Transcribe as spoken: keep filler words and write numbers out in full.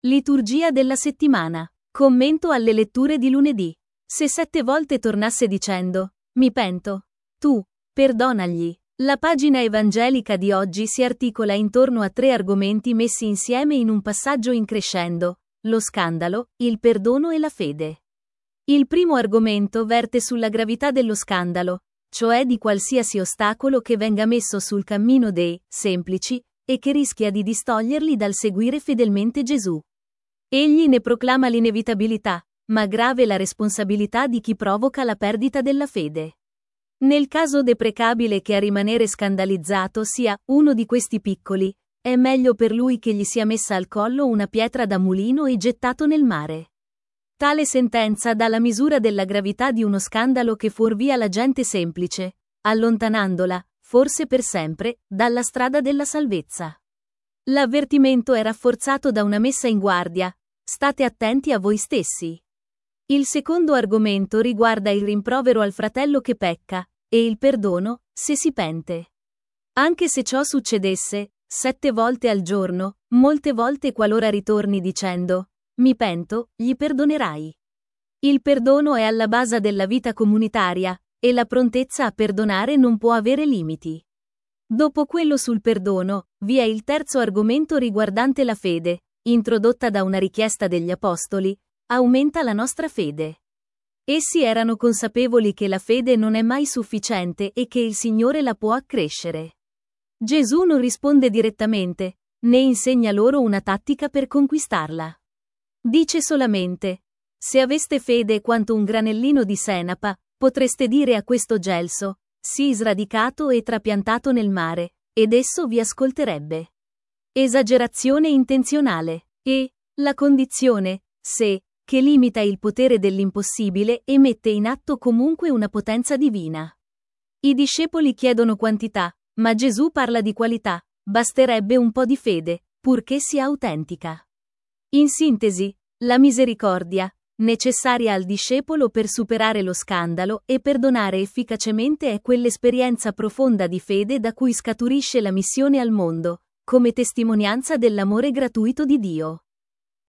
Liturgia della settimana. Commento alle letture di lunedì. Se sette volte tornasse dicendo, mi pento, tu, perdonagli. La pagina evangelica di oggi si articola intorno a tre argomenti messi insieme in un passaggio in crescendo: lo scandalo, il perdono e la fede. Il primo argomento verte sulla gravità dello scandalo, cioè di qualsiasi ostacolo che venga messo sul cammino dei semplici e che rischia di distoglierli dal seguire fedelmente Gesù. Egli ne proclama l'inevitabilità, ma grave la responsabilità di chi provoca la perdita della fede. Nel caso deprecabile che a rimanere scandalizzato sia uno di questi piccoli, è meglio per lui che gli sia messa al collo una pietra da mulino e gettato nel mare. Tale sentenza dà la misura della gravità di uno scandalo che fuorvia la gente semplice, allontanandola, forse per sempre, dalla strada della salvezza. L'avvertimento è rafforzato da una messa in guardia: state attenti a voi stessi. Il secondo argomento riguarda il rimprovero al fratello che pecca, e il perdono, se si pente. Anche se ciò succedesse, sette volte al giorno, molte volte qualora ritorni dicendo, mi pento, gli perdonerai. Il perdono è alla base della vita comunitaria, e la prontezza a perdonare non può avere limiti. Dopo quello sul perdono, vi è il terzo argomento riguardante la fede, introdotta da una richiesta degli apostoli: aumenta la nostra fede. Essi erano consapevoli che la fede non è mai sufficiente e che il Signore la può accrescere. Gesù non risponde direttamente, né insegna loro una tattica per conquistarla. Dice solamente: se aveste fede quanto un granellino di senape, potreste dire a questo gelso, sii sradicato e trapiantato nel mare, ed esso vi ascolterebbe. Esagerazione intenzionale. E la condizione, se, che limita il potere dell'impossibile e mette in atto comunque una potenza divina. I discepoli chiedono quantità, ma Gesù parla di qualità: basterebbe un po' di fede, purché sia autentica. In sintesi, la misericordia, necessaria al discepolo per superare lo scandalo e perdonare efficacemente, è quell'esperienza profonda di fede da cui scaturisce la missione al mondo, come testimonianza dell'amore gratuito di Dio.